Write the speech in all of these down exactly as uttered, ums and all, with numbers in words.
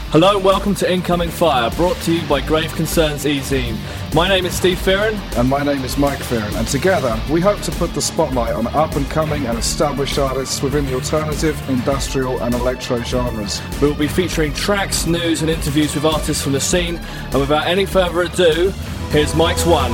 Hello and welcome to Incoming Fire, brought to you by Grave Concerns E-Zine. My name is Steve Fearon. And my name is Mike Fearon, and together we hope to put the spotlight on up-and-coming and established artists within the alternative, industrial and electro genres. We will be featuring tracks, news and interviews with artists from the scene, and without any further ado, here's Mike's One.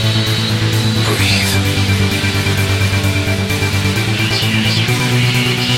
Breathe.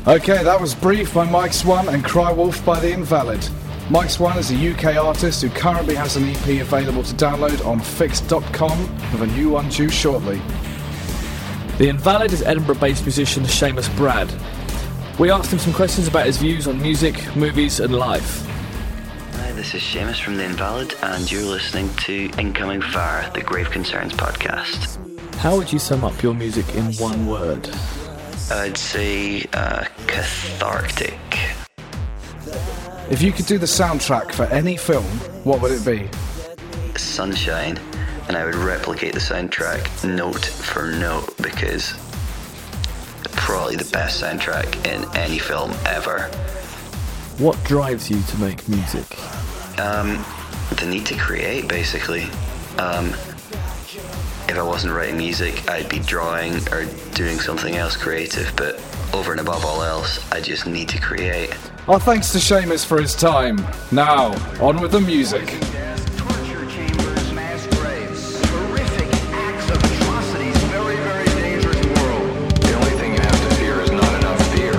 Okay, that was Brief by Mike Swan and Cry Wolf by The Invalid. Mike Swan is a U K artist who currently has an E P available to download on fixed dot com, with a new one due shortly. The Invalid is Edinburgh-based musician Seamus Brad. We asked him some questions about his views on music, movies and life. Hi, this is Seamus from The Invalid and you're listening to Incoming Fire, the Grave Concerns podcast. How would you sum up your music in one word? I'd say uh, cathartic. If you could do the soundtrack for any film, what would it be? Sunshine, and I would replicate the soundtrack note for note because probably the best soundtrack in any film ever. What drives you to make music? Um, the need to create, basically. Um, if I wasn't writing music, I'd be drawing or doing something else creative, but over and above all else, I just need to create. Our thanks to Seamus for his time. Now, on with the music. Torture chambers, mass graves, horrific acts of atrocities, very, very dangerous world. The only thing you have to fear is not enough fear.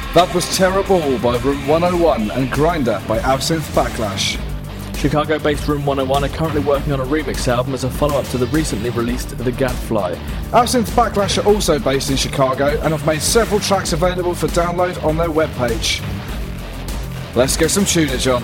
That was Terrible by Room one oh one and Grinder by Absinthe Backlash. Chicago-based Room one oh one are currently working on a remix album as a follow-up to the recently released The Gadfly. Absinthe Backlash are also based in Chicago and have made several tracks available for download on their webpage. Let's get some tunage on.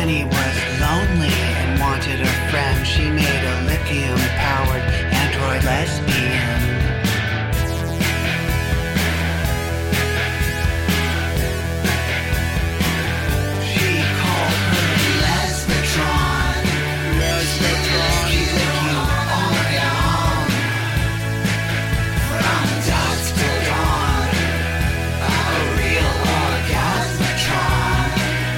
Jenny was lonely and wanted a friend. She made a lithium-powered android lesbian. She called her Lesbitron. Lesbitron. She'd lick you all night long. From dusk till dawn. A real orgasmatron.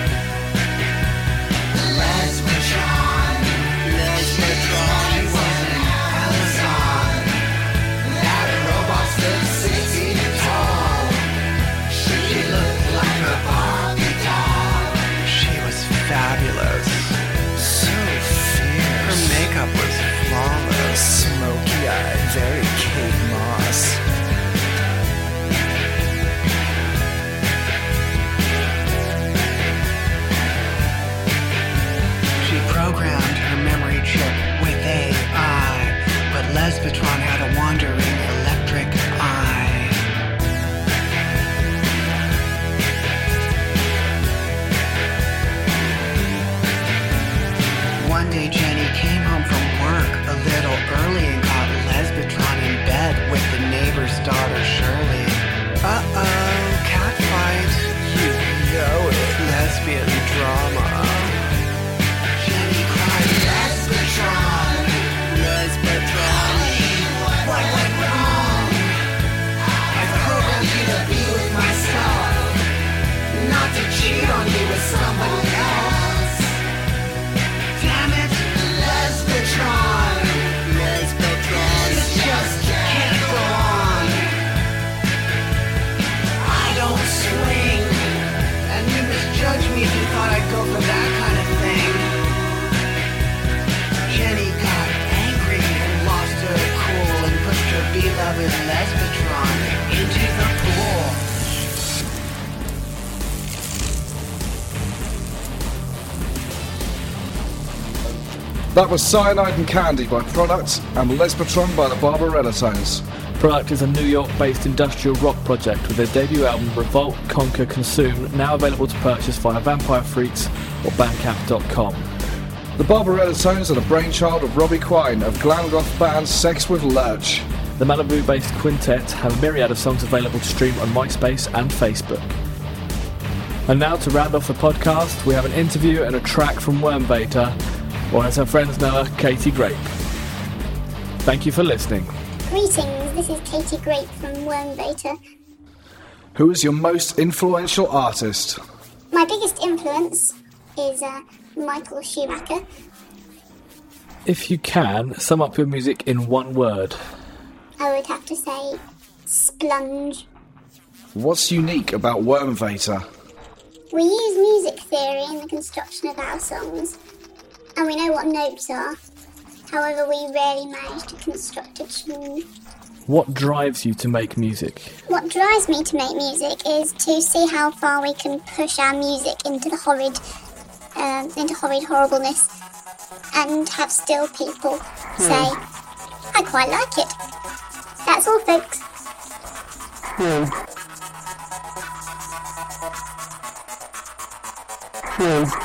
Lesbitron. Lesbitron. She was an Amazon. That robot stood six feet tall. She looked like a Barbie doll. She was fabulous. So fierce. Her makeup was flawless. Smoky-eyed, very Kate Moss. She programmed her memory chip with A I, but Lesbitron had a wandering electric eye. One day Jenny came home from work a little early and caught Lesbitron in bed with the neighbor's daughter Shirley. Uh-oh, catfight. You know it. Lesbian drama. Jenny cried, Lesbitron! Lesbitron! What went wrong? I programmed you to be with myself, not to cheat on you with somebody else. Damn it, Lesbitron! Lesbitron! This just can't go on. I don't swing, and you misjudged me if you thought I'd go for that kind of thing. Jenny got angry and lost her cool and pushed her beloved Lesbitron into the pool. That was Cyanide and Candy by Product and Lesbitron by the Barbarella Tones. Product is a New York-based industrial rock project with their debut album Revolt, Conquer, Consume, now available to purchase via Vampire Freaks or Bandcamp dot com. The Barbarella Tones are the brainchild of Robbie Quine of glam goth band Sex with Lurch. The Malibu-based quintet have a myriad of songs available to stream on MySpace and Facebook. And now to round off the podcast, we have an interview and a track from Wormvator, or as her friends know her, Katie Grape. Thank you for listening. Greetings, this is Katie Grape from Wormvator. Who is your most influential artist? My biggest influence is uh, Michael Schumacher. If you can, sum up your music in one word. I would have to say splunge. What's unique about Wormvator? We use music theory in the construction of our songs, and we know what notes are. However, we rarely manage to construct a tune. What drives you to make music? What drives me to make music is to see how far we can push our music into the horrid, um, into horrid horribleness, and have still people Hmm. say, I quite like it. That's all, folks. Hmm. Hmm.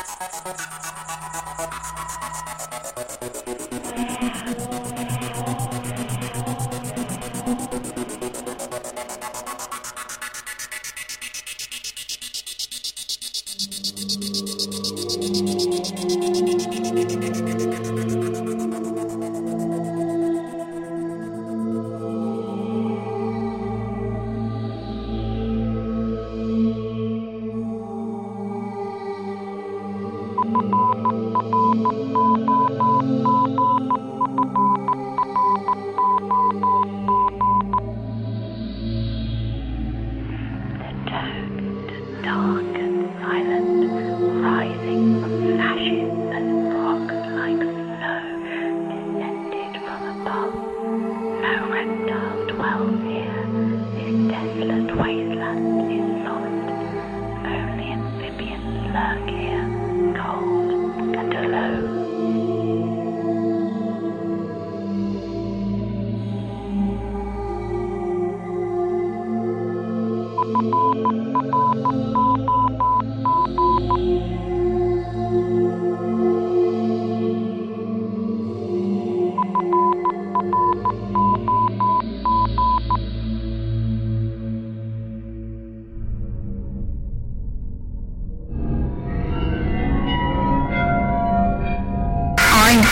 Thank you.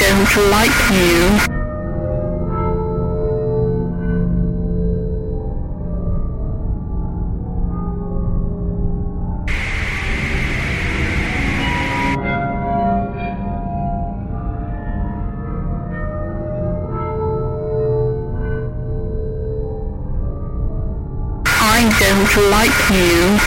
don't like you. I don't like you.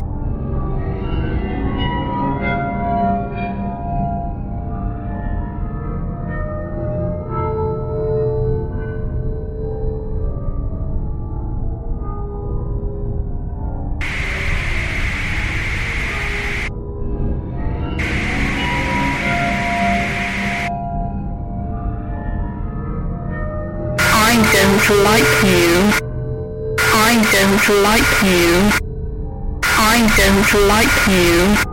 I don't like you. I don't like you. I don't like you.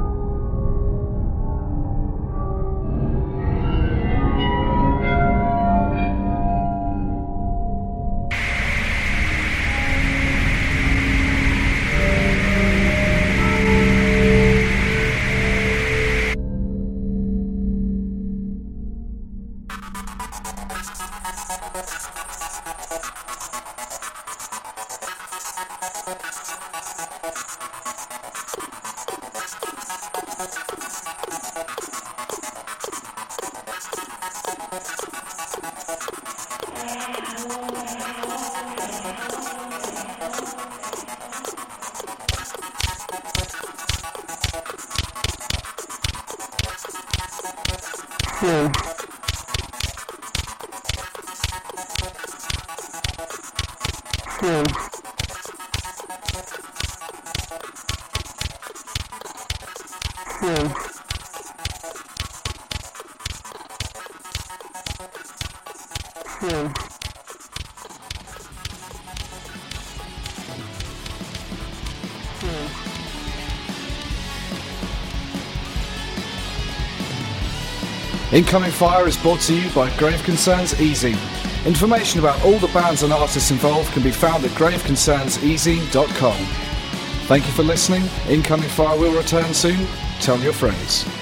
Hmm. Hmm. Hmm. Hmm. Incoming Fire is brought to you by Grave Concerns Easy. Information about all the bands and artists involved can be found at grave concerns easy dot com. Thank you for listening. Incoming Fire will return soon. Tell your friends.